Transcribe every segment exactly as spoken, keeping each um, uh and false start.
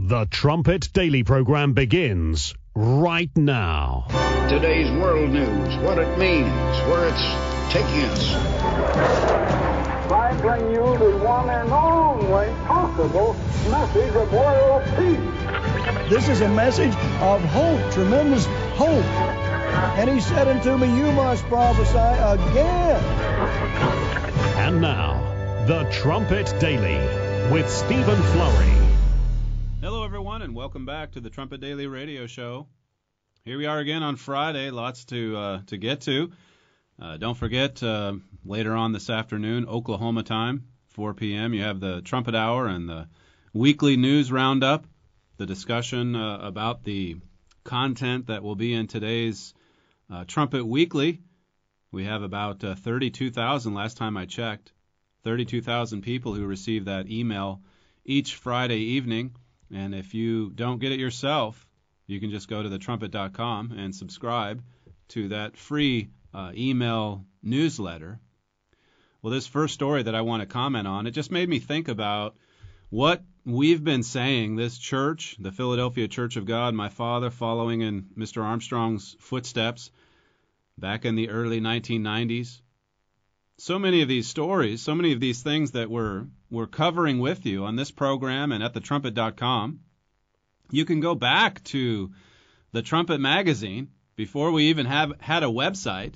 The Trumpet Daily program begins right now. Today's world news, what it means, where it's taking us. I bring you the one and only possible message of world peace. This is a message of hope, tremendous hope. And he said unto me, you must prophesy again. And now, The Trumpet Daily with Stephen Flurry. Hello, everyone, and welcome back to the Trumpet Daily Radio Show. Here we are again on Friday. Lots to uh, to get to. Uh, don't forget, uh, later on this afternoon, Oklahoma time, four p.m., you have the Trumpet Hour and the weekly news roundup, the discussion uh, about the content that will be in today's uh, Trumpet Weekly. We have about uh, thirty-two thousand, last time I checked, thirty-two thousand people who receive that email each Friday evening. And if you don't get it yourself, you can just go to the trumpet dot com and subscribe to that free uh, email newsletter. Well, this first story that I want to comment on, it just made me think about what we've been saying, this church, the Philadelphia Church of God, my father following in Mister Armstrong's footsteps back in the early nineteen nineties. So many of these stories, so many of these things that we're, we're covering with you on this program and at the trumpet dot com. You can go back to the Trumpet magazine before we even have had a website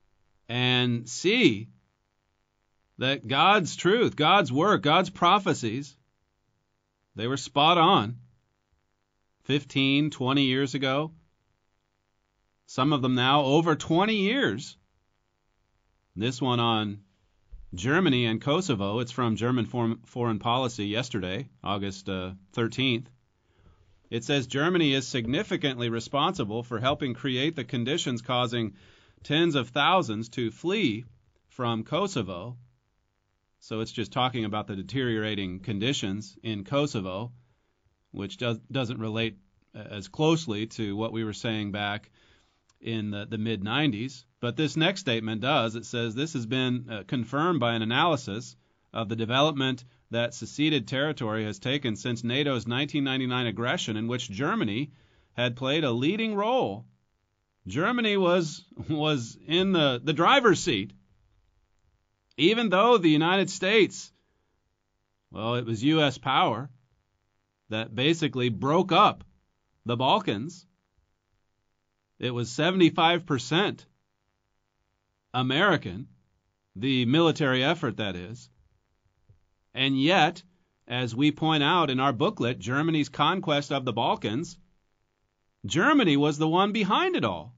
and see that God's truth, God's work, God's prophecies, they were spot on fifteen, twenty years ago. Some of them now over twenty years. This one on Germany and Kosovo. It's from German Foreign Policy yesterday, August uh, thirteenth. It says Germany is significantly responsible for helping create the conditions causing tens of thousands to flee from Kosovo. So it's just talking about the deteriorating conditions in Kosovo, which does, doesn't relate as closely to what we were saying back in the, the mid nineties. But this next statement does. It says this has been uh, confirmed by an analysis of the development that seceded territory has taken since NATO's nineteen ninety-nine aggression, in which Germany had played a leading role. Germany was was in the, the driver's seat, even though the United States, well, it was U S power that basically broke up the Balkans. It was seventy-five percent American, the military effort, that is. And yet, as we point out in our booklet, Germany's Conquest of the Balkans, Germany was the one behind it all.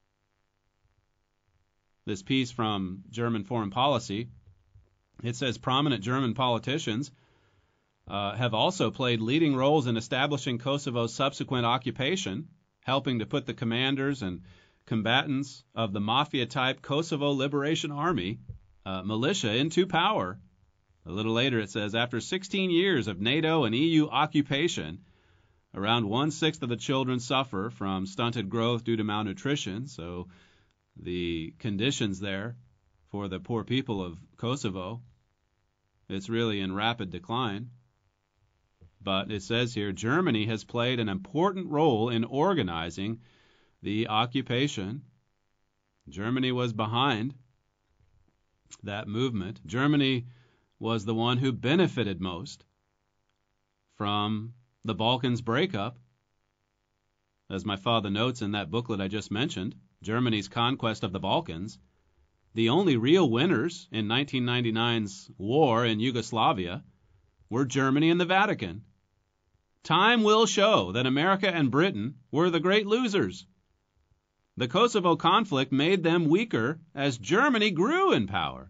This piece from German Foreign Policy, it says prominent German politicians uh, have also played leading roles in establishing Kosovo's subsequent occupation, helping to put the commanders and combatants of the mafia-type Kosovo Liberation Army uh, militia into power. A little later it says, after sixteen years of NATO and E U occupation, around one-sixth of the children suffer from stunted growth due to malnutrition. So the conditions there for the poor people of Kosovo, it's really in rapid decline. But it says here, Germany has played an important role in organizing the occupation. Germany was behind that movement. Germany was the one who benefited most from the Balkans breakup. As my father notes in that booklet I just mentioned, Germany's Conquest of the Balkans, the only real winners in nineteen ninety-nine's war in Yugoslavia were Germany and the Vatican. Time will show that America and Britain were the great losers. The Kosovo conflict made them weaker as Germany grew in power.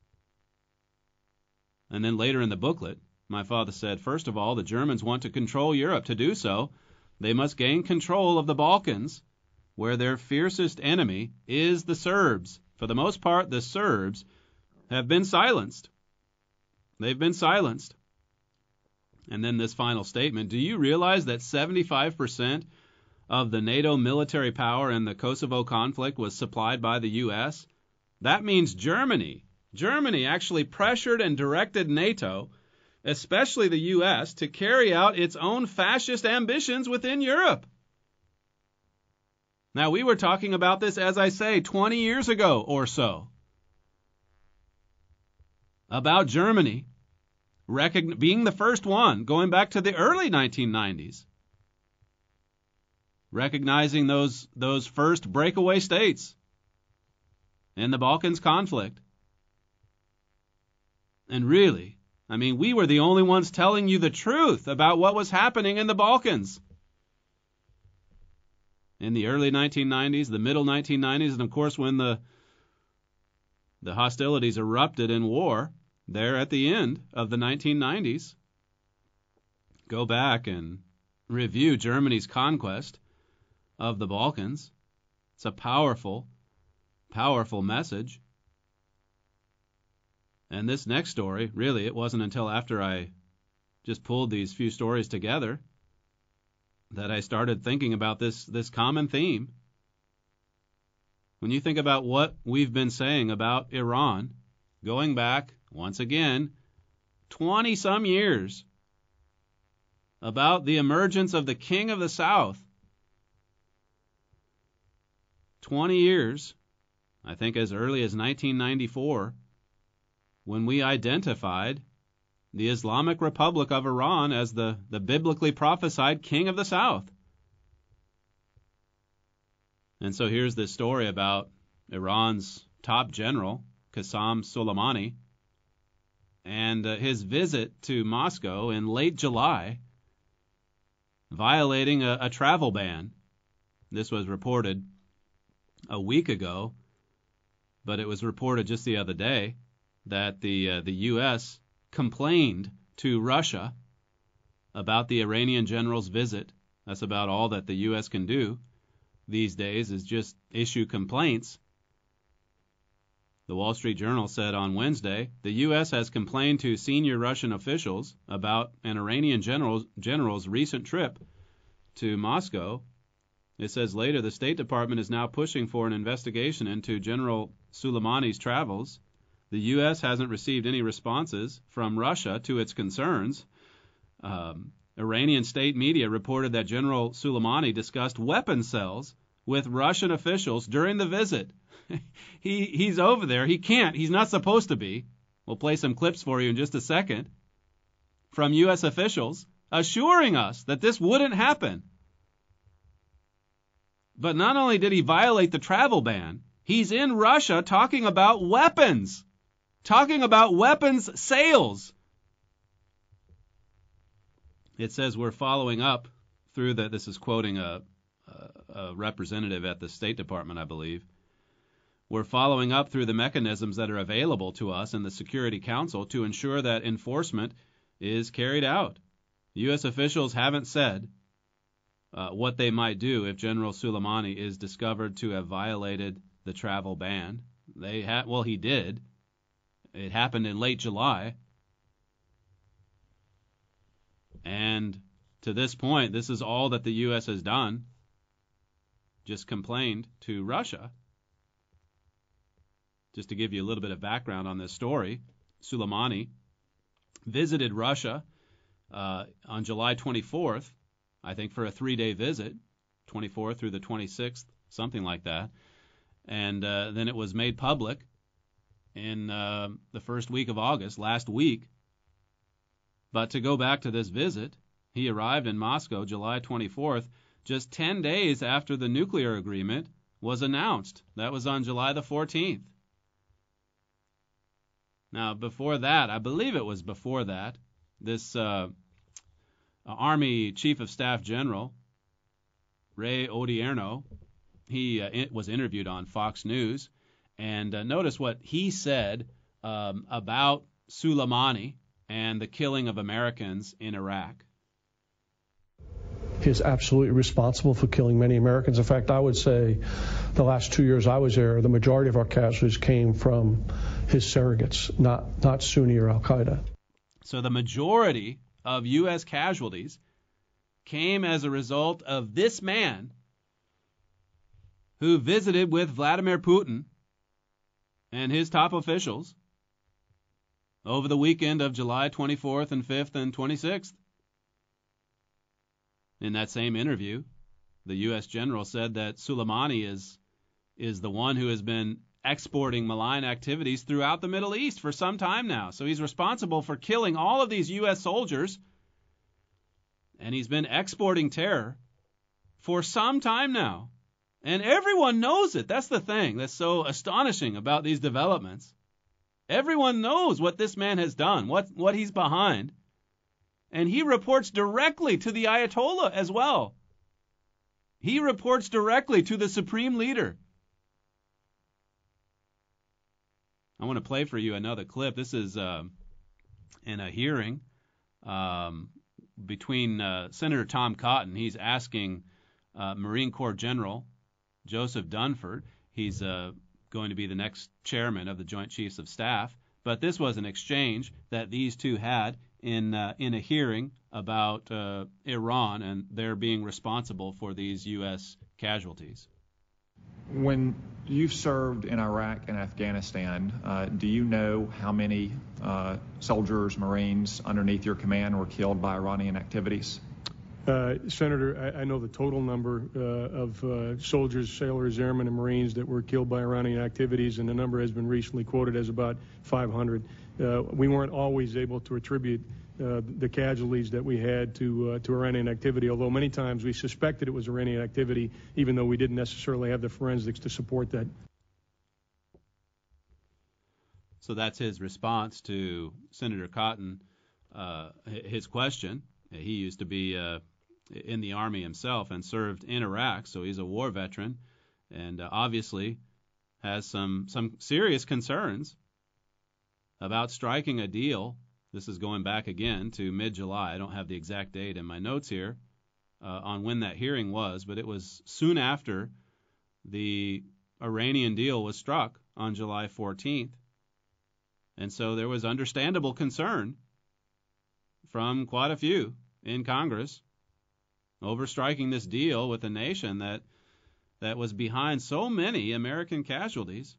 And then later in the booklet, my father said, first of all, the Germans want to control Europe. To do so, they must gain control of the Balkans, where their fiercest enemy is the Serbs. For the most part, the Serbs have been silenced. They've been silenced. And then this final statement, do you realize that seventy-five percent of the NATO military power in the Kosovo conflict was supplied by the U S? That means Germany. Germany actually pressured and directed NATO especially the U S, to carry out its own fascist ambitions within Europe. Now, we were talking about this, as I say, twenty years ago or so, about Germany recogn- being the first one, going back to the early nineteen nineties, recognizing those, those first breakaway states in the Balkans conflict. And really, I mean, we were the only ones telling you the truth about what was happening in the Balkans in the early nineteen nineties, the middle nineteen nineties, and of course when the the hostilities erupted in war there at the end of the nineteen nineties. Go back and review Germany's conquest of the Balkans. It's a powerful, powerful message. And this next story, really, it wasn't until after I just pulled these few stories together that I started thinking about this, this common theme. When you think about what we've been saying about Iran, going back, once again, twenty-some years, about the emergence of the King of the South. twenty years, I think as early as nineteen ninety-four, when we identified the Islamic Republic of Iran as the, the biblically prophesied King of the South. And so here's this story about Iran's top general, Qasem Soleimani, and uh, his visit to Moscow in late July, violating a, a travel ban. This was reported a week ago, but it was reported just the other day that the uh, the U S complained to Russia about the Iranian general's visit. That's about all that the U S can do these days, is just issue complaints. The Wall Street Journal said on Wednesday, the U S has complained to senior Russian officials about an Iranian general's, general's recent trip to Moscow. It says later, the State Department is now pushing for an investigation into General Soleimani's travels. The U S hasn't received any responses from Russia to its concerns. Um, Iranian state media reported that General Soleimani discussed weapon cells with Russian officials during the visit. he He's over there. He can't. He's not supposed to be. We'll play some clips for you in just a second from U S officials assuring us that this wouldn't happen. But not only did he violate the travel ban, he's in Russia talking about weapons. Talking about weapons sales. It says we're following up through the, this is quoting a, a, a representative at the State Department, I believe. We're following up through the mechanisms that are available to us in the Security Council to ensure that enforcement is carried out. U S officials haven't said uh, what they might do if General Soleimani is discovered to have violated the travel ban. They ha- well, he did. It happened in late July. And to this point, this is all that the U S has done. Just complained to Russia. Just to give you a little bit of background on this story, Soleimani visited Russia uh, on July twenty-fourth, I think for a three-day visit, twenty-fourth through the twenty-sixth, something like that. And uh, then it was made public in uh, the first week of August, last week. But to go back to this visit, he arrived in Moscow July twenty-fourth, just ten days after the nuclear agreement was announced. That was on July the fourteenth. Now, before that, I believe it was before that, this uh, Army Chief of Staff General, Ray Odierno, he uh, it was interviewed on Fox News, and uh, notice what he said um, about Soleimani and the killing of Americans in Iraq. He is absolutely responsible for killing many Americans. In fact, I would say the last two years I was there, the majority of our casualties came from his surrogates, not, not Sunni or Al-Qaeda. So the majority of U S casualties came as a result of this man who visited with Vladimir Putin and his top officials over the weekend of July twenty-fourth and fifth and twenty-sixth. In that same interview, the U S general said that Soleimani is is the one who has been exporting malign activities throughout the Middle East for some time now. So he's responsible for killing all of these U S soldiers, and he's been exporting terror for some time now. And everyone knows it. That's the thing that's so astonishing about these developments. Everyone knows what this man has done, what, what he's behind. And he reports directly to the Ayatollah as well. He reports directly to the supreme leader. I want to play for you another clip. This is uh, in a hearing um, between uh, Senator Tom Cotton. He's asking uh, Marine Corps General Joseph Dunford. He's uh, going to be the next chairman of the Joint Chiefs of Staff. But this was an exchange that these two had in uh, in a hearing about uh, Iran and their being responsible for these U S casualties. When you've served in Iraq and Afghanistan, uh, do you know how many uh, soldiers, Marines underneath your command were killed by Iranian activities? Uh, Senator, I, I know the total number uh, of uh, soldiers, sailors, airmen, and Marines that were killed by Iranian activities, and the number has been recently quoted as about five hundred. Uh, we weren't always able to attribute uh, the casualties that we had to uh, to Iranian activity, although many times we suspected it was Iranian activity, even though we didn't necessarily have the forensics to support that. So that's his response to Senator Cotton, uh, his question. He used to be uh, in the Army himself and served in Iraq, so he's a war veteran, and uh, obviously has some some serious concerns about striking a deal. This is going back again to mid-July. I don't have the exact date in my notes here uh, on when that hearing was, but it was soon after the Iranian deal was struck on July fourteenth. And so there was understandable concern from quite a few in Congress over striking this deal with a nation that that was behind so many American casualties.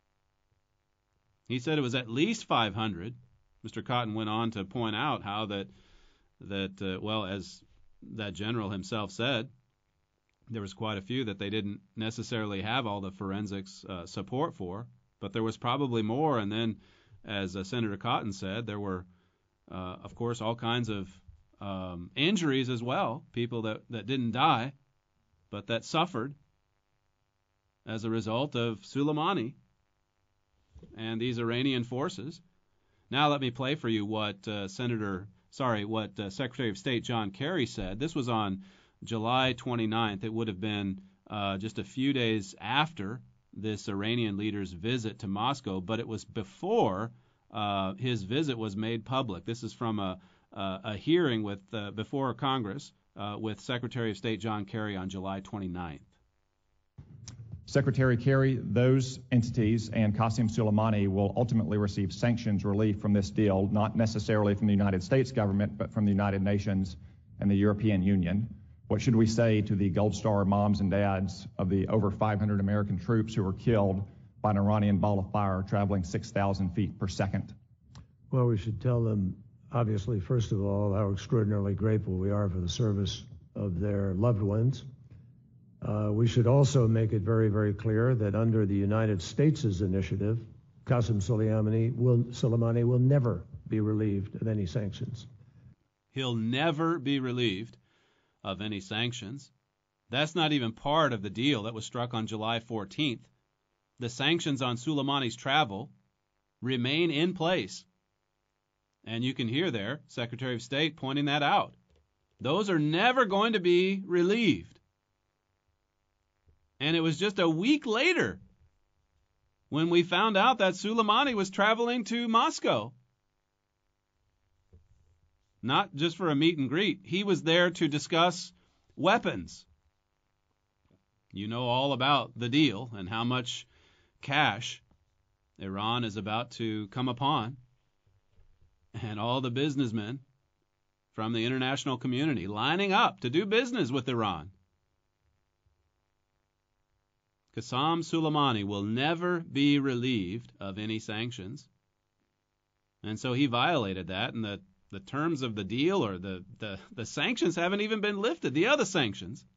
He said it was at least five hundred. Mister Cotton went on to point out how that, that uh, well, as that general himself said, there was quite a few that they didn't necessarily have all the forensics uh, support for, but there was probably more. And then, as uh, Senator Cotton said, there were, uh, of course, all kinds of um, injuries as well, people that, that didn't die, but that suffered as a result of Soleimani and these Iranian forces. Now let me play for you what uh, Senator, sorry, what uh, Secretary of State John Kerry said. This was on July twenty-ninth. It would have been uh, just a few days after this Iranian leader's visit to Moscow, but it was before uh, his visit was made public. This is from a, a, a hearing with uh, before Congress uh, with Secretary of State John Kerry on July twenty-ninth. Secretary Kerry, those entities and Qasem Soleimani will ultimately receive sanctions relief from this deal, not necessarily from the United States government, but from the United Nations and the European Union. What should we say to the Gold Star moms and dads of the over five hundred American troops who were killed by an Iranian ball of fire traveling six thousand feet per second? Well, we should tell them, obviously, first of all, how extraordinarily grateful we are for the service of their loved ones. Uh, we should also make it very, very clear that under the United States' initiative, Qasem Soleimani will, Soleimani will never be relieved of any sanctions. He'll never be relieved of any sanctions. That's not even part of the deal that was struck on July fourteenth. The sanctions on Soleimani's travel remain in place. And you can hear there Secretary of State pointing that out. Those are never going to be relieved. And it was just a week later when we found out that Soleimani was traveling to Moscow. Not just for a meet and greet. He was there to discuss weapons. You know all about the deal and how much cash Iran is about to come upon. And all the businessmen from the international community lining up to do business with Iran. Qasem Soleimani will never be relieved of any sanctions. And so he violated that, and the, the terms of the deal or the, the, the sanctions haven't even been lifted, the other sanctions.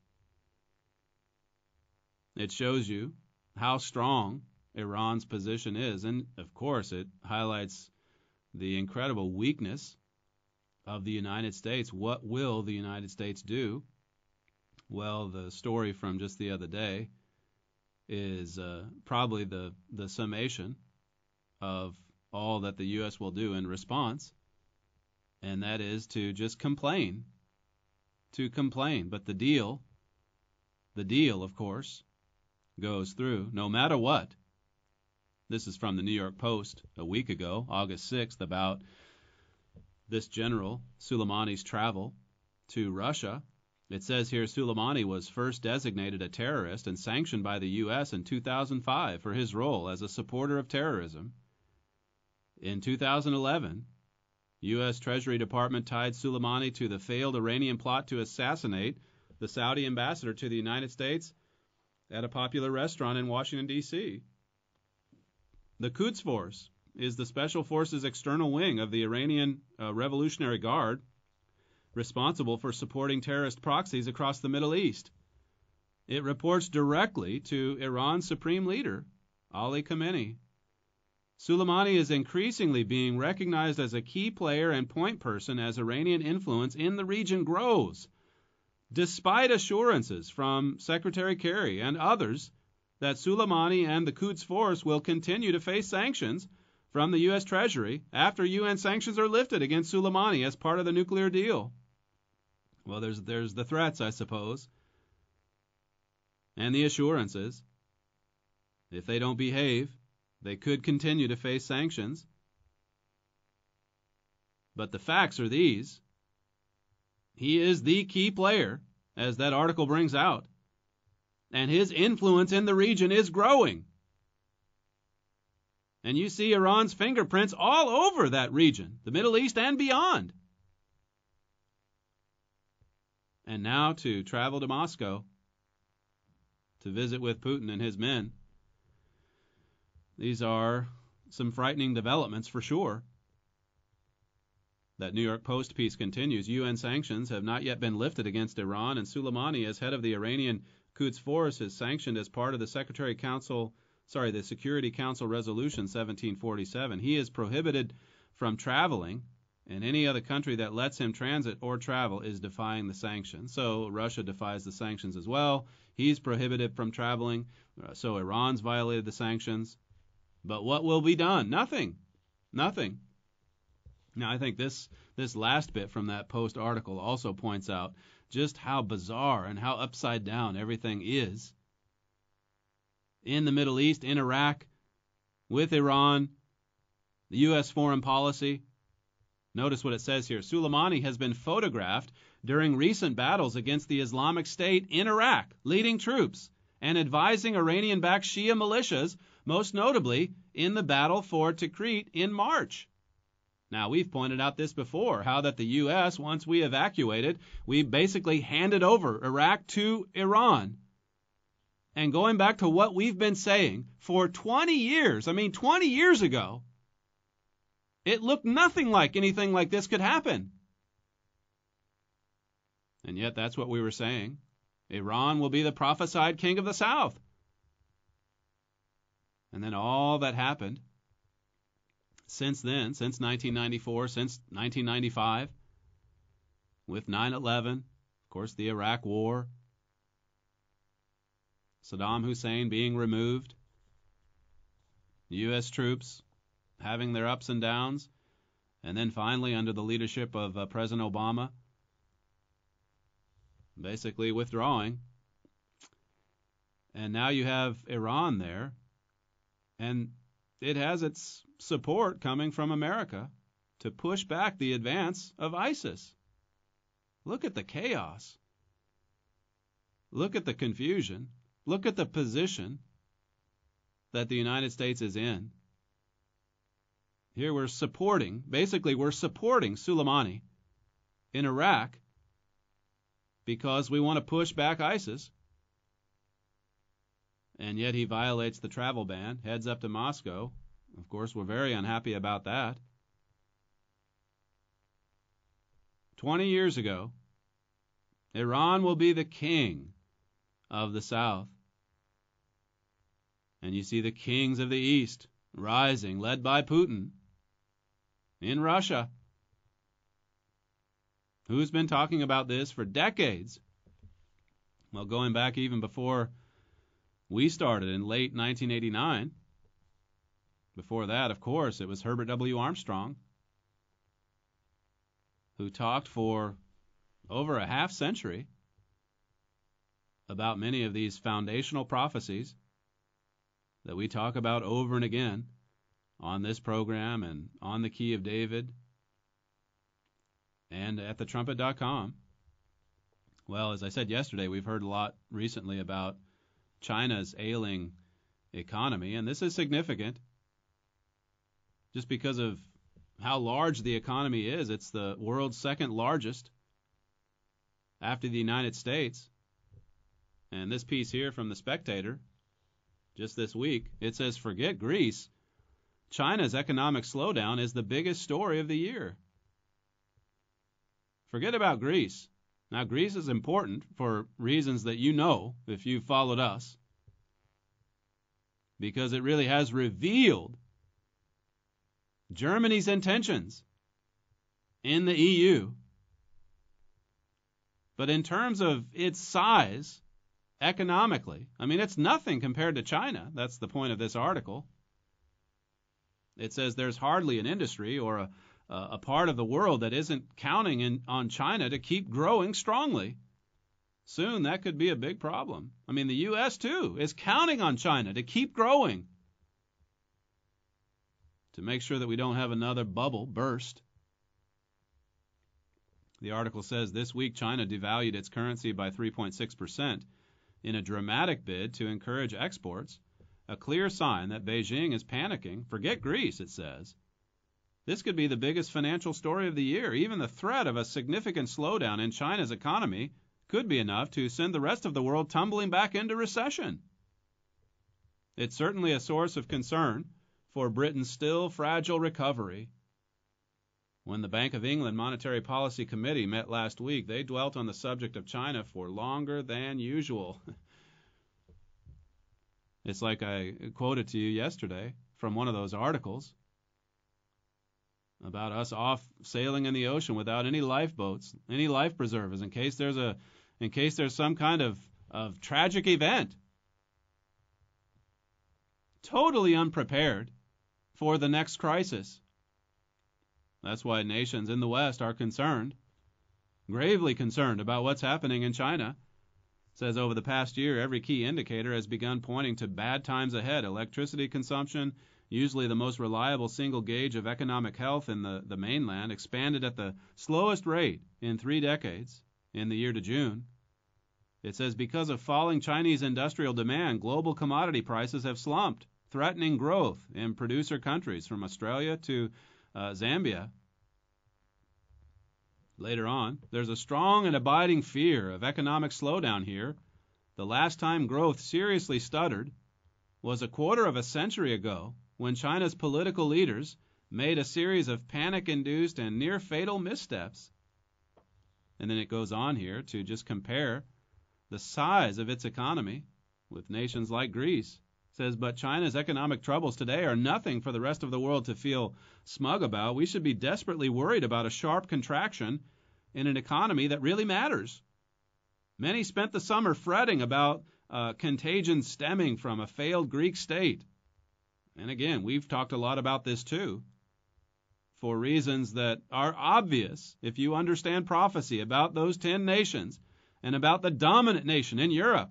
It shows you how strong Iran's position is. And, of course, it highlights the incredible weakness of the United States. What will the United States do? Well, the story from just the other day is uh, probably the, the summation of all that the U S will do in response, and that is to just complain, to complain. But the deal, the deal, of course, goes through no matter what. This is from the New York Post a week ago, August sixth, about this general, Soleimani's travel to Russia. It says here Soleimani was first designated a terrorist and sanctioned by the U S in two thousand five for his role as a supporter of terrorism. In two thousand eleven, U S Treasury Department tied Soleimani to the failed Iranian plot to assassinate the Saudi ambassador to the United States at a popular restaurant in Washington, D C The Quds Force is the Special Forces external wing of the Iranian uh, Revolutionary Guard, responsible for supporting terrorist proxies across the Middle East. It reports directly to Iran's supreme leader, Ali Khamenei. Soleimani is increasingly being recognized as a key player and point person as Iranian influence in the region grows, despite assurances from Secretary Kerry and others that Soleimani and the Quds Force will continue to face sanctions from the U S Treasury after U N sanctions are lifted against Soleimani as part of the nuclear deal. Well, there's there's the threats, I suppose, and the assurances. If they don't behave, they could continue to face sanctions. But the facts are these. He is the key player, as that article brings out, and his influence in the region is growing. And you see Iran's fingerprints all over that region, the Middle East and beyond. And now to travel to Moscow to visit with Putin and his men. These are some frightening developments for sure. That New York Post piece continues. U N sanctions have not yet been lifted against Iran, and Soleimani, as head of the Iranian Quds Force, is sanctioned as part of the Secretary Council, sorry, the Security Council Resolution seventeen forty-seven. He is prohibited from traveling, and any other country that lets him transit or travel is defying the sanctions. So Russia defies the sanctions as well. He's prohibited from traveling, so Iran's violated the sanctions. But what will be done? Nothing. Nothing. Now, I think this this last bit from that Post article also points out just how bizarre and how upside down everything is in the Middle East, in Iraq, with Iran, the U S foreign policy. Notice what it says here. Soleimani has been photographed during recent battles against the Islamic State in Iraq, leading troops and advising Iranian-backed Shia militias, most notably in the battle for Tikrit in March. Now, we've pointed out this before, how that the U S, once we evacuated, we basically handed over Iraq to Iran. And going back to what we've been saying for twenty years, I mean twenty years ago, it looked nothing like anything like this could happen. And yet that's what we were saying. Iran will be the prophesied king of the South. And then all that happened since then, since nineteen ninety-four, since nineteen ninety-five, with nine eleven, of course, the Iraq War, Saddam Hussein being removed, U S troops having their ups and downs, and then finally, under the leadership of uh, President Obama, basically withdrawing. And now you have Iran there, and it has its support coming from America to push back the advance of ISIS. Look at the chaos. Look at the confusion. Look at the position that the United States is in. Here we're supporting, basically we're supporting Soleimani in Iraq because we want to push back ISIS. And yet he violates the travel ban, heads up to Moscow. Of course, we're very unhappy about that. twenty years ago, Iran will be the king of the South. And you see the kings of the East rising, led by Putin, in Russia. Who's been talking about this for decades? Well, going back even before we started in late nineteen eighty-nine. Before that, of course, it was Herbert W. Armstrong, who talked for over a half century about many of these foundational prophecies that we talk about over and again on this program and on the Key of David and at the trumpet dot com. Well, as I said yesterday, we've heard a lot recently about China's ailing economy, and this is significant just because of how large the economy is. It's the world's second largest after the United States. And this piece here from The Spectator, just this week, it says, forget Greece. China's economic slowdown is the biggest story of the year. Forget about Greece. Now, Greece is important for reasons that you know if you've followed us, because it really has revealed Germany's intentions in the E U. But in terms of its size, economically, I mean, it's nothing compared to China. That's the point of this article. It says there's hardly an industry or a, a part of the world that isn't counting in, on China to keep growing strongly. Soon that could be a big problem. I mean, the U S, too, is counting on China to keep growing, to make sure that we don't have another bubble burst. The article says this week China devalued its currency by three point six percent in a dramatic bid to encourage exports, a clear sign that Beijing is panicking. Forget Greece, it says. This could be the biggest financial story of the year. Even the threat of a significant slowdown in China's economy could be enough to send the rest of the world tumbling back into recession. It's certainly a source of concern for Britain's still fragile recovery. When the Bank of England Monetary Policy Committee met last week, they dwelt on the subject of China for longer than usual. It's like I quoted to you yesterday from one of those articles about us off sailing in the ocean without any lifeboats, any life preservers, in case there's a, in case there's some kind of, of tragic event. Totally unprepared for the next crisis. That's why nations in the West are concerned, gravely concerned about what's happening in China. It says over the past year, every key indicator has begun pointing to bad times ahead. Electricity consumption, usually the most reliable single gauge of economic health in the, the mainland, expanded at the slowest rate in three decades in the year to June. It says because of falling Chinese industrial demand, global commodity prices have slumped, threatening growth in producer countries from Australia to uh, Zambia. Later on, there's a strong and abiding fear of economic slowdown here. The last time growth seriously stuttered was a quarter of a century ago, when China's political leaders made a series of panic-induced and near-fatal missteps. And then it goes on here to just compare the size of its economy with nations like Greece. It says, but China's economic troubles today are nothing for the rest of the world to feel smug about. We should be desperately worried about a sharp contraction in an economy that really matters. Many spent the summer fretting about uh, contagion stemming from a failed Greek state. And again, we've talked a lot about this too, for reasons that are obvious if you understand prophecy about those ten nations and about the dominant nation in Europe.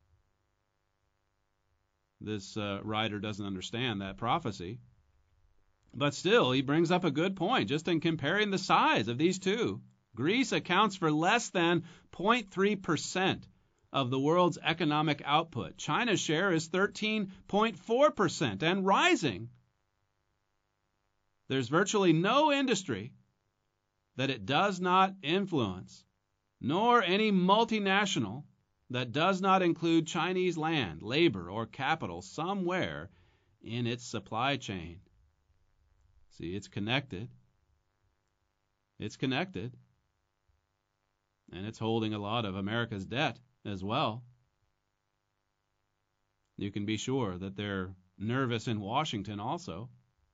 This uh, writer doesn't understand that prophecy. But still, he brings up a good point, just in comparing the size of these two. Greece accounts for less than zero point three percent of the world's economic output. China's share is thirteen point four percent and rising. There's virtually no industry that it does not influence, nor any multinational that does not include Chinese land, labor, or capital somewhere in its supply chain. See, it's connected. It's connected. And it's holding a lot of America's debt as well. You can be sure that they're nervous in Washington also.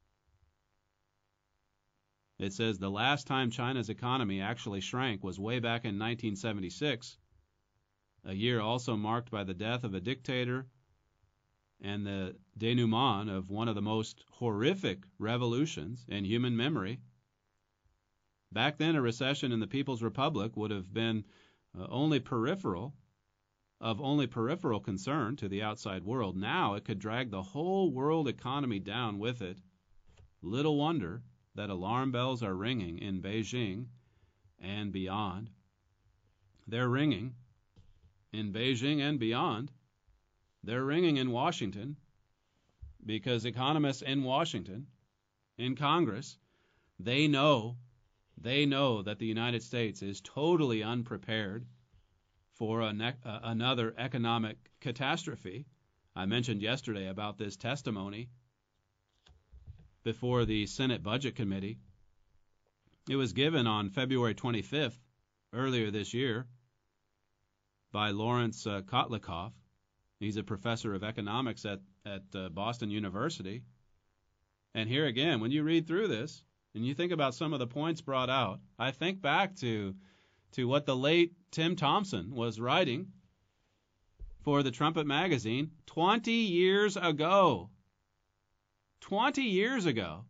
It says the last time China's economy actually shrank was way back in nineteen seventy-six, a year also marked by the death of a dictator and the denouement of one of the most horrific revolutions in human memory. Back then, a recession in the People's Republic would have been uh, only peripheral, of only peripheral concern to the outside world. Now it could drag the whole world economy down with it. Little wonder that alarm bells are ringing in Beijing and beyond. They're ringing in Beijing and beyond. They're ringing in Washington because economists in Washington, in Congress, they know, they know that the United States is totally unprepared for a ne- uh, another economic catastrophe. I mentioned yesterday about this testimony before the Senate Budget Committee. It was given on February twenty-fifth, earlier this year, by Lawrence uh, Kotlikoff. He's a professor of economics at, at uh, Boston University. And here again, when you read through this and you think about some of the points brought out, I think back to to what the late Tim Thompson was writing for the Trumpet magazine twenty years ago. twenty years ago.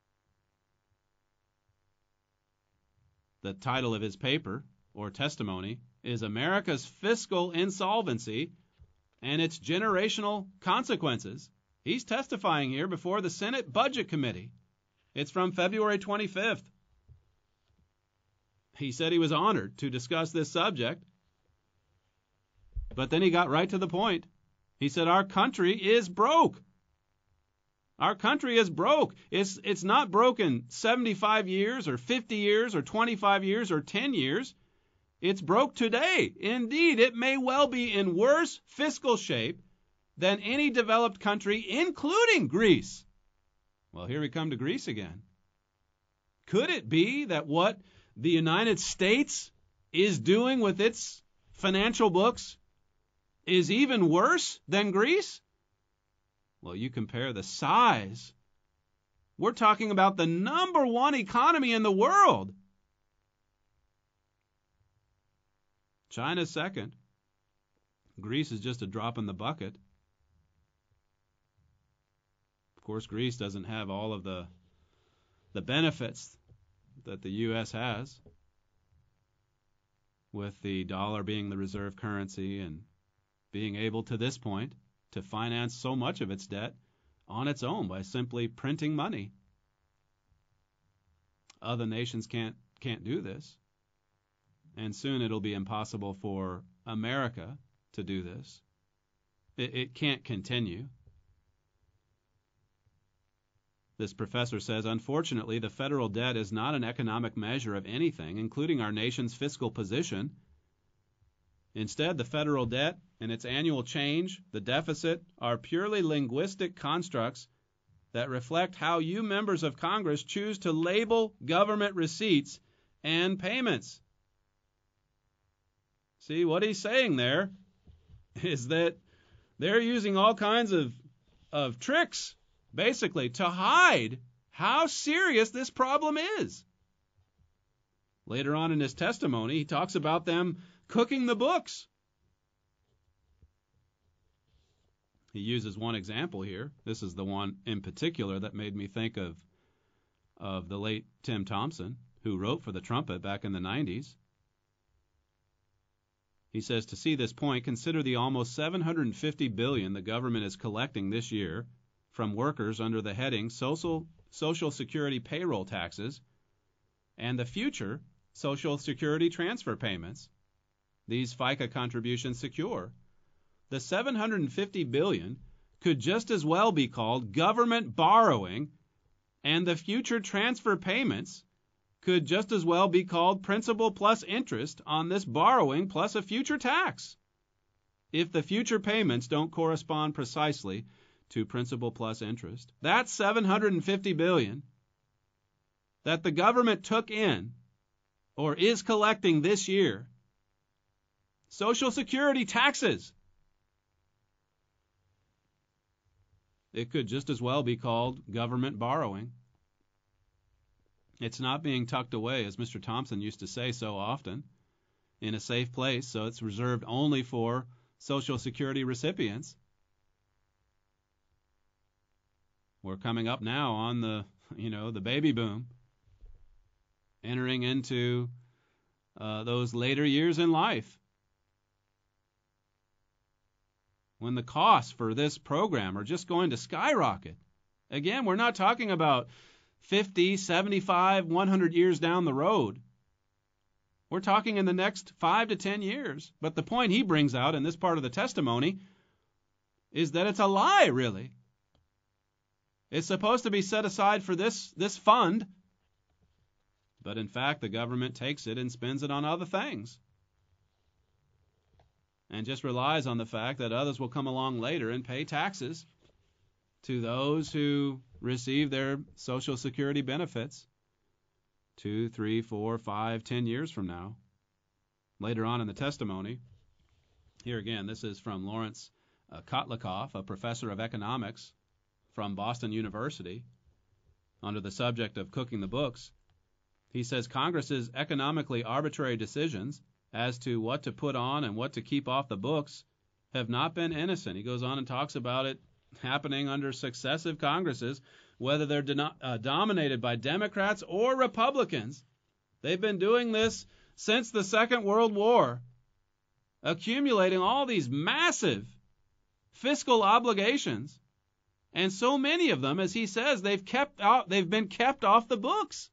The title of his paper, or testimony, is America's Fiscal Insolvency and Its Generational Consequences. He's testifying here before the Senate Budget Committee. It's from February twenty-fifth. He said he was honored to discuss this subject, but then he got right to the point. He said, our country is broke. Our country is broke. It's, it's not broken seventy-five years or fifty years or twenty-five years or ten years. It's broke today. Indeed, it may well be in worse fiscal shape than any developed country, including Greece. Well, here we come to Greece again. Could it be that what the United States is doing with its financial books is even worse than Greece? Well, you compare the size. We're talking about the number one economy in the world. China's second. Greece is just a drop in the bucket. Of course, Greece doesn't have all of the the benefits that the U S has, with the dollar being the reserve currency and being able to this point to finance so much of its debt on its own by simply printing money. Other nations can't can't do this. And soon it'll be impossible for America to do this. It, it can't continue. This professor says, unfortunately, the federal debt is not an economic measure of anything, including our nation's fiscal position. Instead, the federal debt and its annual change, the deficit, are purely linguistic constructs that reflect how you members of Congress choose to label government receipts and payments. See, what he's saying there is that they're using all kinds of, of tricks, basically, to hide how serious this problem is. Later on in his testimony, he talks about them cooking the books. He uses one example here. This is the one in particular that made me think of, of the late Tim Thompson, who wrote for the Trumpet back in the nineties. He says, to see this point, consider the almost seven hundred fifty billion dollars the government is collecting this year from workers under the heading Social, Social Security payroll taxes and the future Social Security transfer payments these FICA contributions secure. The seven hundred fifty billion dollars could just as well be called government borrowing, and the future transfer payments could just as well be called principal plus interest on this borrowing plus a future tax, if the future payments don't correspond precisely to principal plus interest. That's seven hundred fifty billion dollars that the government took in or is collecting this year Social Security taxes. It could just as well be called government borrowing. It's not being tucked away, as Mister Thompson used to say so often, in a safe place, so it's reserved only for Social Security recipients. We're coming up now on the, you know, the baby boom, entering into uh, those later years in life, when the costs for this program are just going to skyrocket. Again, we're not talking about fifty, seventy-five, one hundred years down the road. We're talking in the next five to ten years. But the point he brings out in this part of the testimony is that it's a lie, really. It's supposed to be set aside for this, this fund, but in fact the government takes it and spends it on other things, and just relies on the fact that others will come along later and pay taxes to those who receive their Social Security benefits two, three, four, five, ten years from now. Later on in the testimony, here again, this is from Lawrence uh, Kotlikoff, a professor of economics from Boston University, under the subject of cooking the books. He says Congress's economically arbitrary decisions as to what to put on and what to keep off the books have not been innocent. He goes on and talks about it happening under successive Congresses, whether they're do- uh, dominated by Democrats or Republicans. They've been doing this since the Second World War, accumulating all these massive fiscal obligations, and so many of them, as he says, they've kept out, they've been kept off the books.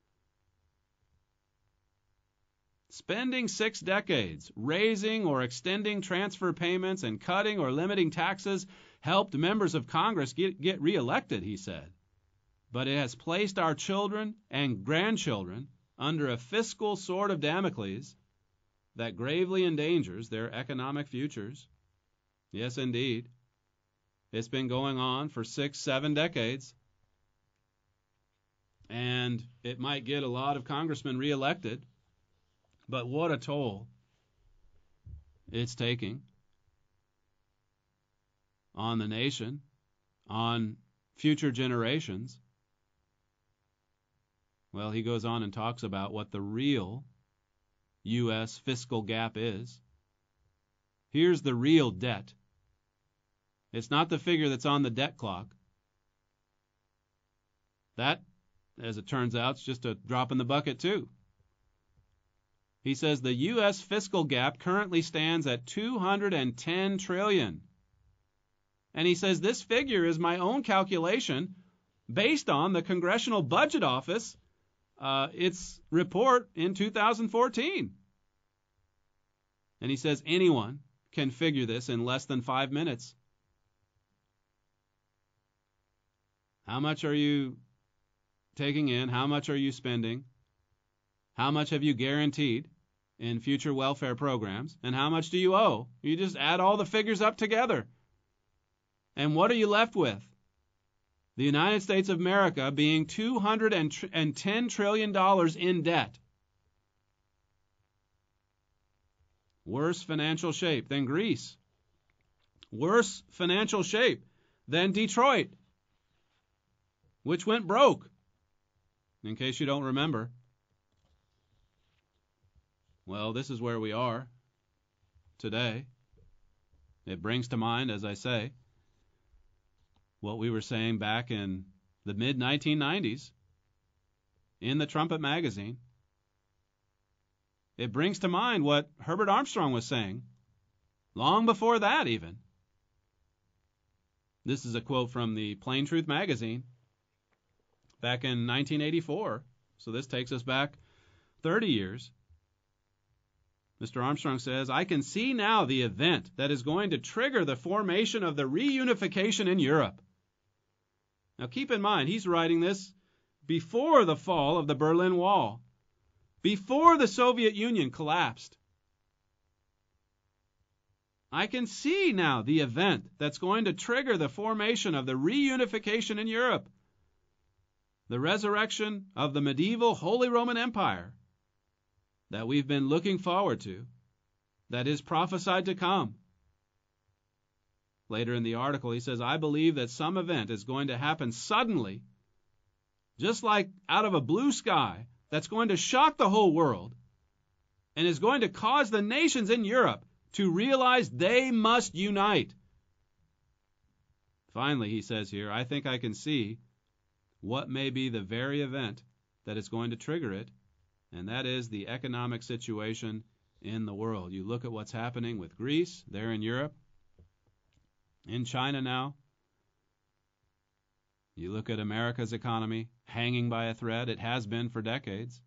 Spending six decades raising or extending transfer payments and cutting or limiting taxes helped members of Congress get, get reelected, he said. But it has placed our children and grandchildren under a fiscal sword of Damocles that gravely endangers their economic futures. Yes, indeed. It's been going on for six, seven decades. And it might get a lot of congressmen reelected. But what a toll it's taking on the nation, on future generations. Well, he goes on and talks about what the real U S fiscal gap is. Here's the real debt. It's not the figure that's on the debt clock. That, as it turns out, is just a drop in the bucket, too. He says the U S fiscal gap currently stands at two hundred ten trillion dollars. And he says this figure is my own calculation based on the Congressional Budget Office, uh, its report in two thousand fourteen. And he says anyone can figure this in less than five minutes. How much are you taking in? How much are you spending? How much have you guaranteed in future welfare programs? And how much do you owe? You just add all the figures up together. And what are you left with? The United States of America being two hundred ten trillion dollars in debt. Worse financial shape than Greece. Worse financial shape than Detroit, which went broke, in case you don't remember. Well, this is where we are today. It brings to mind, as I say, what we were saying back in the mid nineteen nineties in the Trumpet magazine. It brings to mind what Herbert Armstrong was saying long before that even. This is a quote from the Plain Truth magazine back in nineteen eighty-four. So this takes us back thirty years. Mister Armstrong says, I can see now the event that is going to trigger the formation of the reunification in Europe. Now keep in mind, he's writing this before the fall of the Berlin Wall, before the Soviet Union collapsed. I can see now the event that's going to trigger the formation of the reunification in Europe, the resurrection of the medieval Holy Roman Empire that we've been looking forward to that is prophesied to come. Later in the article, he says, I believe that some event is going to happen suddenly, just like out of a blue sky, that's going to shock the whole world and is going to cause the nations in Europe to realize they must unite. Finally, he says here, I think I can see what may be the very event that is going to trigger it, and that is the economic situation in the world. You look at what's happening with Greece, there in Europe, in China now. You look at America's economy hanging by a thread. It has been for decades.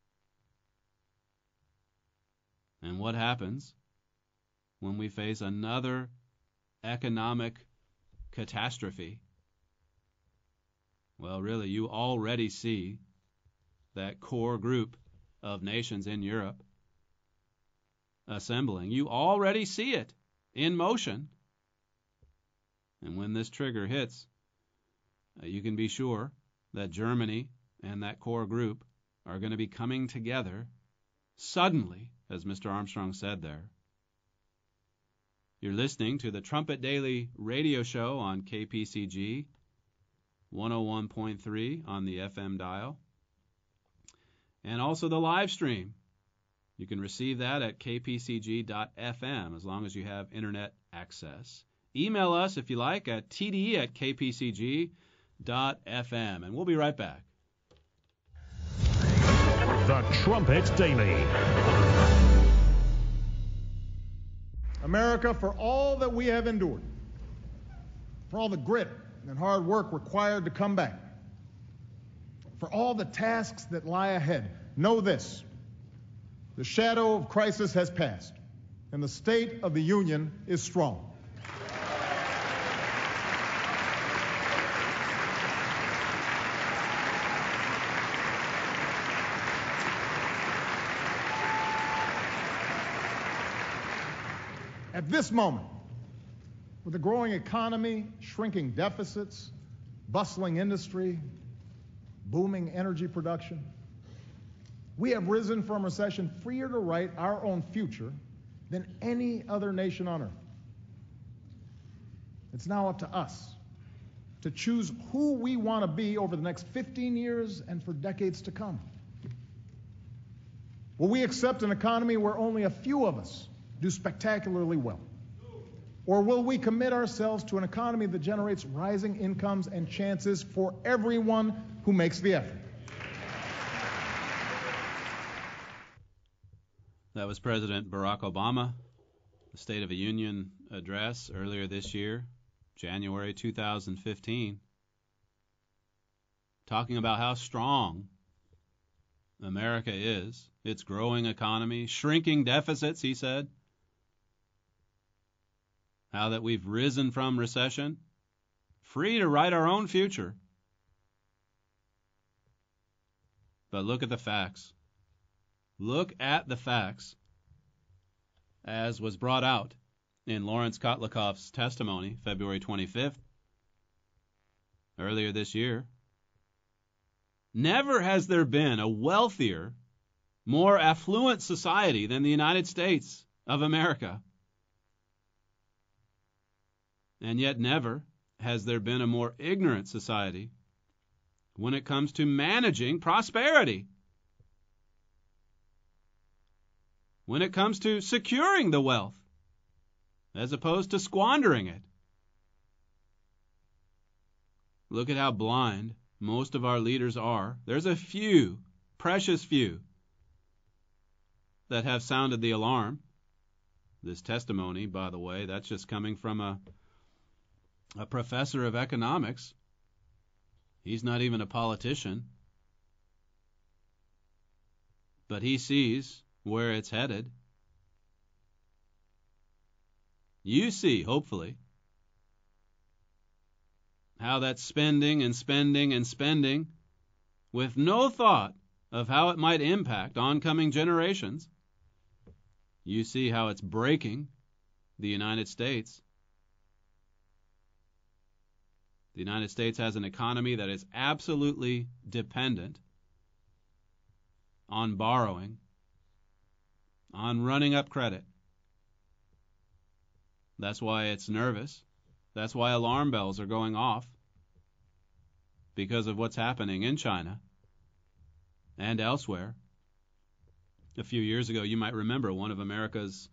And what happens when we face another economic catastrophe? Well, really, you already see that core group of nations in Europe assembling. You already see it in motion. And when this trigger hits, uh, you can be sure that Germany and that core group are going to be coming together suddenly, as Mister Armstrong said there. You're listening to the Trumpet Daily radio show on K P C G one oh one point three on the F M dial, and also the live stream. You can receive that at k p c g dot f m as long as you have internet access. Email us if you like at t d at k p c g dot f m, and we'll be right back. The Trumpet Daily. America, for all that we have endured, for all the grit and hard work required to come back, for all the tasks that lie ahead, know this: the shadow of crisis has passed, and the state of the union is strong. At this moment, with a growing economy, shrinking deficits, bustling industry, booming energy production, we have risen from recession freer to write our own future than any other nation on earth. It's now up to us to choose who we want to be over the next fifteen years and for decades to come. Will we accept an economy where only a few of us do spectacularly well? Or will we commit ourselves to an economy that generates rising incomes and chances for everyone who makes the effort? That was President Barack Obama, the State of the Union address earlier this year, January two thousand fifteen, talking about how strong America is, its growing economy, shrinking deficits, he said, how that we've risen from recession, free to write our own future. But look at the facts. Look at the facts, as was brought out in Lawrence Kotlikoff's testimony, February twenty-fifth, earlier this year. Never has there been a wealthier, more affluent society than the United States of America. And yet never has there been a more ignorant society when it comes to managing prosperity, when it comes to securing the wealth, as opposed to squandering it. Look at how blind most of our leaders are. There's a few, precious few, that have sounded the alarm. This testimony, by the way, that's just coming from a, a professor of economics. He's not even a politician. But he sees where it's headed. You see, hopefully, how that spending and spending and spending with no thought of how it might impact oncoming generations. You see how it's breaking the United States. The United States has an economy that is absolutely dependent on borrowing, on running up credit, That's why it's nervous. That's why alarm bells are going off, because of what's happening in China and elsewhere. A few years ago, you might remember one of America's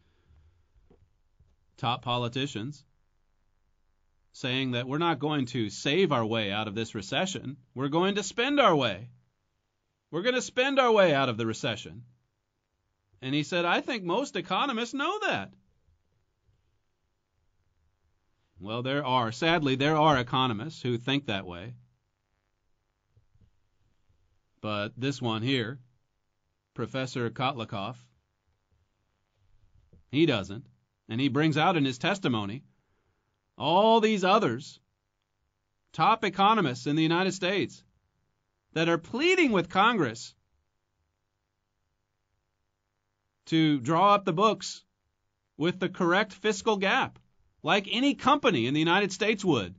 top politicians saying that we're not going to save our way out of this recession. We're going to spend our way. We're going to spend our way out of the recession. And he said, I think most economists know that. Well, there are, sadly, there are economists who think that way. But this one here, Professor Kotlikoff, he doesn't. And he brings out in his testimony all these others, top economists in the United States, that are pleading with Congress to draw up the books with the correct fiscal gap, like any company in the United States would,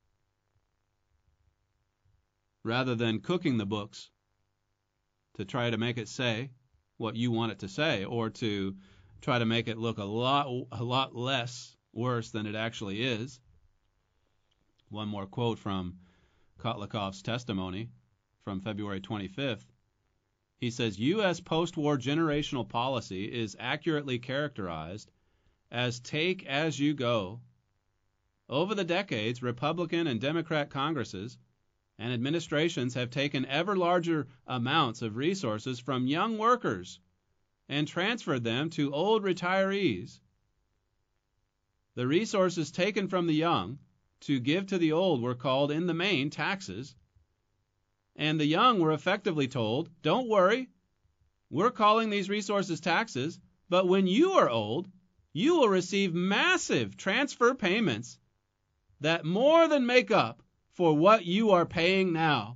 rather than cooking the books to try to make it say what you want it to say, or to try to make it look a lot a lot less worse than it actually is. One more quote from Kotlikoff's testimony from February twenty-fifth. He says, U S post-war generational policy is accurately characterized as take as you go. Over the decades, Republican and Democrat Congresses and administrations have taken ever larger amounts of resources from young workers and transferred them to old retirees. The resources taken from the young to give to the old were called, in the main, taxes, and the young were effectively told, don't worry, we're calling these resources taxes, but when you are old, you will receive massive transfer payments that more than make up for what you are paying now.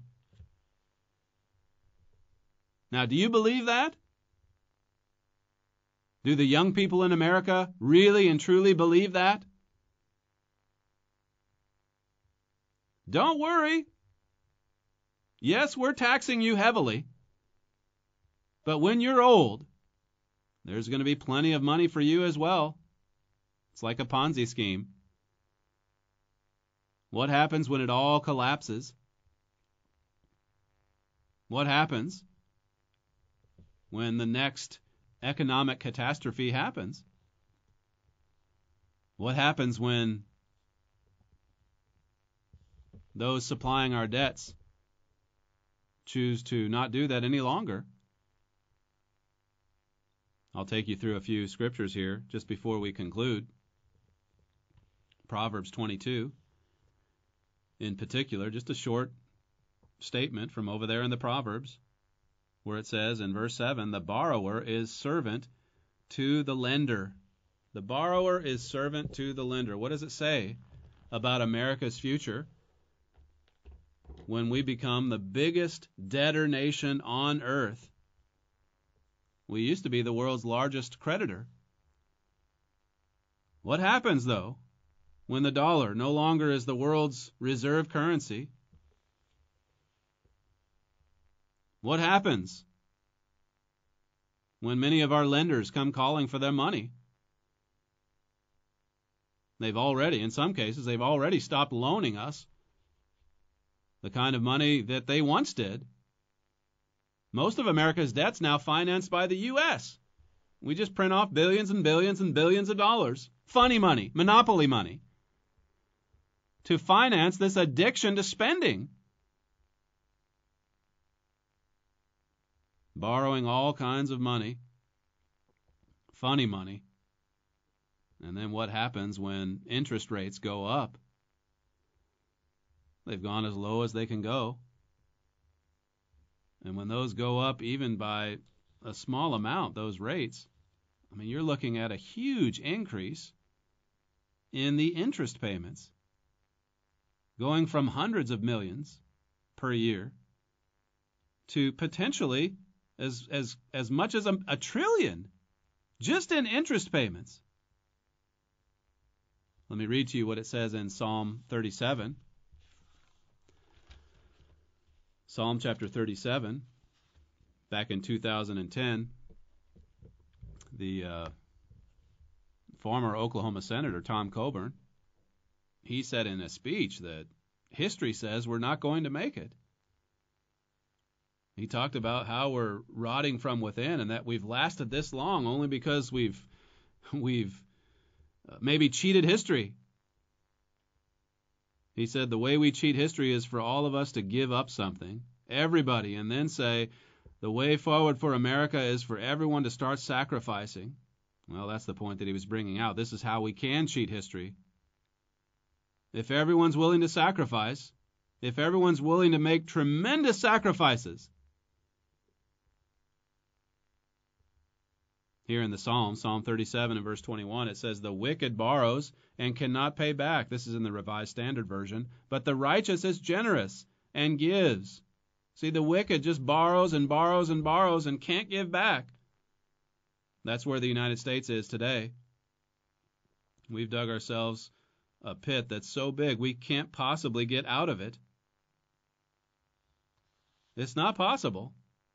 Now, do you believe that? Do the young people in America really and truly believe that? Don't worry. Yes, we're taxing you heavily, but when you're old, there's going to be plenty of money for you as well. It's like a Ponzi scheme. What happens when it all collapses? What happens when the next economic catastrophe happens? What happens when those supplying our debts choose to not do that any longer? I'll take you through a few scriptures here just before we conclude. Proverbs twenty-two, in particular, just a short statement from over there in the Proverbs, where it says in verse seven, the borrower is servant to the lender. The borrower is servant to the lender. What does it say about America's future when we become the biggest debtor nation on earth? We used to be the world's largest creditor. What happens, though, when the dollar no longer is the world's reserve currency? What happens when many of our lenders come calling for their money? They've already, in some cases, they've already stopped loaning us the kind of money that they once did. Most of America's debt's now financed by the U S We just print off billions and billions and billions of dollars. Funny money, monopoly money, to finance this addiction to spending. Borrowing all kinds of money, funny money. And then what happens when interest rates go up? They've gone as low as they can go. And when those go up even by a small amount, those rates, I mean, you're looking at a huge increase in the interest payments, going from hundreds of millions per year to potentially as as as much as a, a trillion just in interest payments. Let me read to you what it says in Psalm thirty-seven. Psalm chapter thirty-seven, back in two thousand ten, the uh, former Oklahoma Senator Tom Coburn. He said in a speech that history says we're not going to make it. He talked about how we're rotting from within and that we've lasted this long only because we've we've maybe cheated history. He said the way we cheat history is for all of us to give up something, everybody, and then say the way forward for America is for everyone to start sacrificing. Well, that's the point that he was bringing out. This is how we can cheat history. If everyone's willing to sacrifice, if everyone's willing to make tremendous sacrifices. Here in the Psalm, Psalm thirty-seven and verse twenty-one, it says, the wicked borrows and cannot pay back. This is in the Revised Standard Version. But the righteous is generous and gives. See, the wicked just borrows and borrows and borrows and can't give back. That's where the United States is today. We've dug ourselves a pit that's so big we can't possibly get out of it. It's not possible.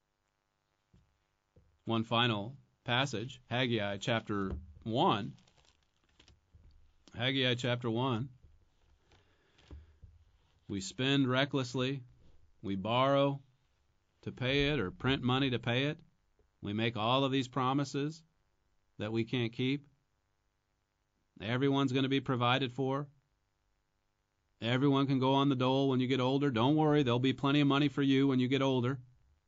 One final passage, Haggai chapter one. Haggai chapter one. We spend recklessly. We borrow to pay it or print money to pay it. We make all of these promises that we can't keep. Everyone's going to be provided for. Everyone can go on the dole when you get older. Don't worry, there'll be plenty of money for you when you get older.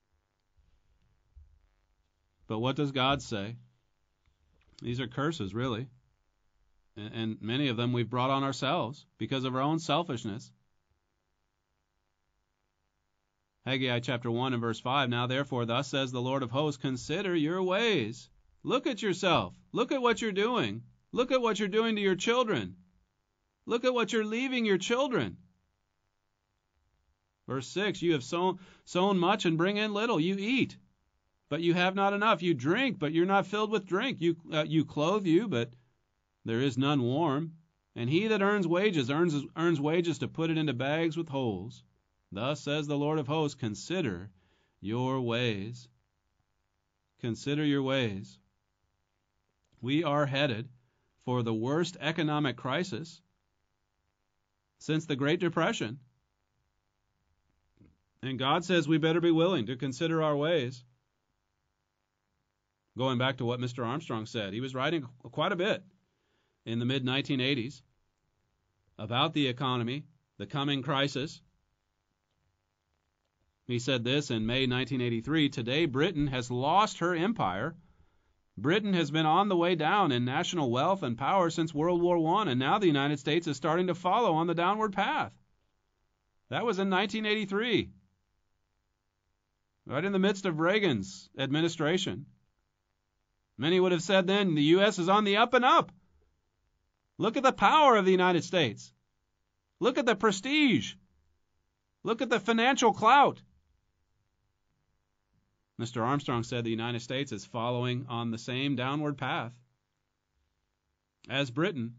But what does God say? These are curses, really. And, and many of them we've brought on ourselves because of our own selfishness. Haggai chapter one and verse five, now therefore, thus says the Lord of hosts, consider your ways. Look at yourself. Look at what you're doing. Look at what you're doing to your children. Look at what you're leaving your children. Verse six, you have sown, sown much and bring in little. You eat, but you have not enough. You drink, but you're not filled with drink. You, uh, you clothe you, but there is none warm. And he that earns wages earns, earns wages to put it into bags with holes. Thus says the Lord of hosts, consider your ways. Consider your ways. We are headed for the worst economic crisis since the Great Depression. And God says we better be willing to consider our ways. Going back to what Mister Armstrong said, he was writing quite a bit in the mid nineteen eighties about the economy, the coming crisis. He said this in May nineteen eighty-three, today Britain has lost her empire. Britain has been on the way down in national wealth and power since World War One, and now the United States is starting to follow on the downward path. That was in nineteen eighty-three, right in the midst of Reagan's administration. Many would have said then the U S is on the up and up. Look at the power of the United States. Look at the prestige. Look at the financial clout. Mister Armstrong said the United States is following on the same downward path as Britain.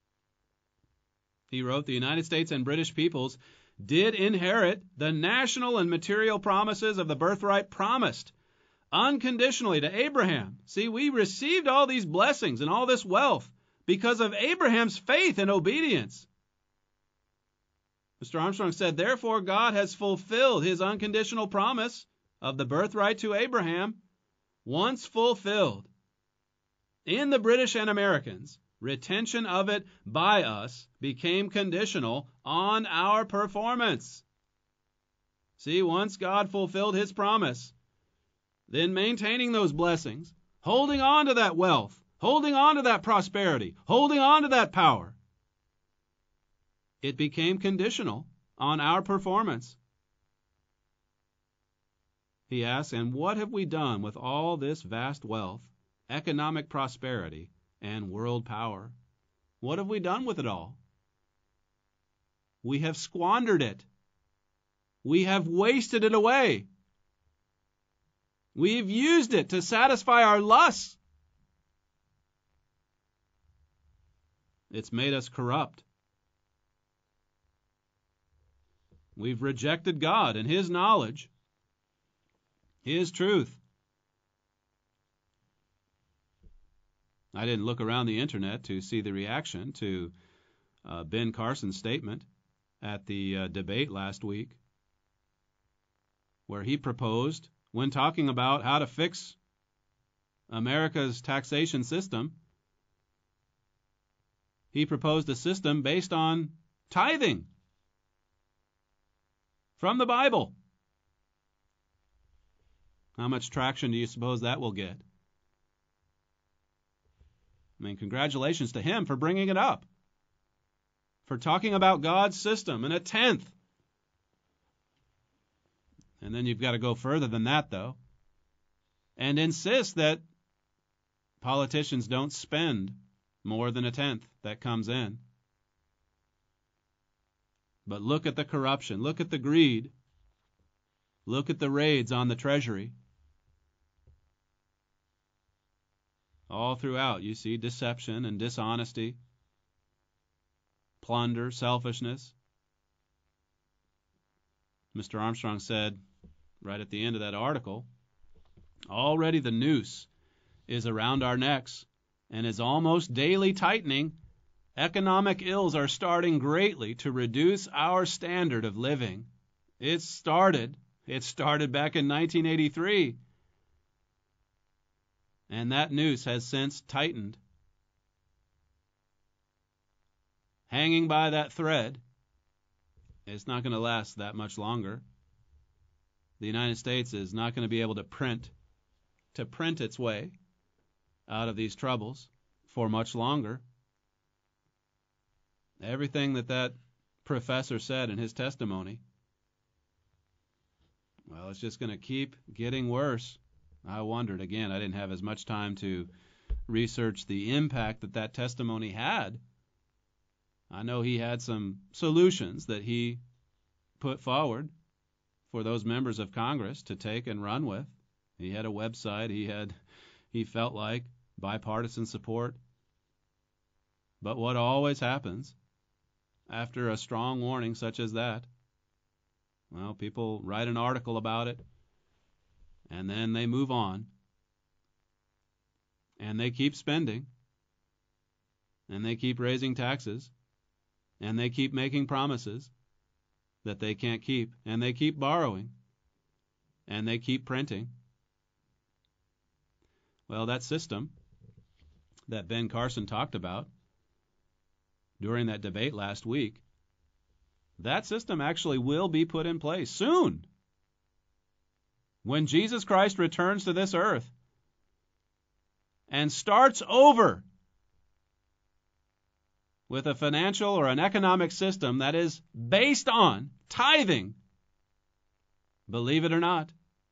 He wrote, the United States and British peoples did inherit the national and material promises of the birthright promised unconditionally to Abraham. See, we received all these blessings and all this wealth because of Abraham's faith and obedience. Mister Armstrong said, therefore God has fulfilled his unconditional promise of the birthright to Abraham. Once fulfilled in the British and Americans, retention of it by us became conditional on our performance. See, once God fulfilled his promise, then maintaining those blessings, holding on to that wealth, holding on to that prosperity, holding on to that power, it became conditional on our performance. He asks, and what have we done with all this vast wealth, economic prosperity, and world power? What have we done with it all? We have squandered it. We have wasted it away. We've used it to satisfy our lusts. It's made us corrupt. We've rejected God and his knowledge, his truth. I didn't look around the internet to see the reaction to uh, Ben Carson's statement at the uh, debate last week, where he proposed, when talking about how to fix America's taxation system, he proposed a system based on tithing from the Bible. How much traction do you suppose that will get? I mean, congratulations to him for bringing it up, for talking about God's system and a tenth. And then you've got to go further than that, though, and insist that politicians don't spend more than a tenth that comes in. But look at the corruption. Look at the greed. Look at the raids on the Treasury. All throughout, you see deception and dishonesty, plunder, selfishness. Mister Armstrong said right at the end of that article, already the noose is around our necks and is almost daily tightening. Economic ills are starting greatly to reduce our standard of living. It started. It started back in nineteen eighty-three. And that noose has since tightened. Hanging by that thread, it's not going to last that much longer. The United States is not going to be able to print, to print its way out of these troubles for much longer. Everything that that professor said in his testimony, well, it's just going to keep getting worse. I wondered, again, I didn't have as much time to research the impact that that testimony had. I know he had some solutions that he put forward for those members of Congress to take and run with. He had a website. He had, he felt like, bipartisan support. But what always happens after a strong warning such as that, well, people write an article about it, and then they move on, and they keep spending, and they keep raising taxes, and they keep making promises that they can't keep, and they keep borrowing, and they keep printing. Well, that system that Ben Carson talked about during that debate last week, that system actually will be put in place soon. When Jesus Christ returns to this earth and starts over with a financial or an economic system that is based on tithing, believe it or not,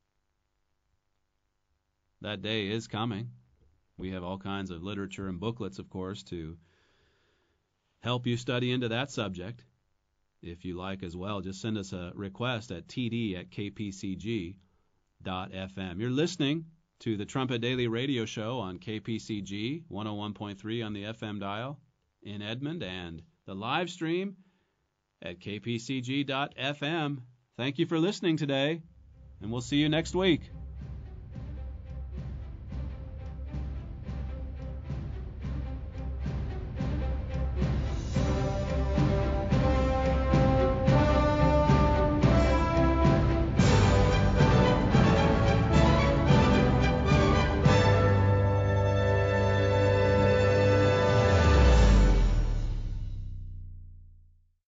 that day is coming. We have all kinds of literature and booklets, of course, to help you study into that subject. If you like as well, just send us a request at t d at k p c g dot f m. You're listening to the Trumpet Daily Radio Show on K P C G one oh one point three on the F M dial in Edmond, and the live stream at k p c g dot f m. Thank you for listening today, and we'll see you next week.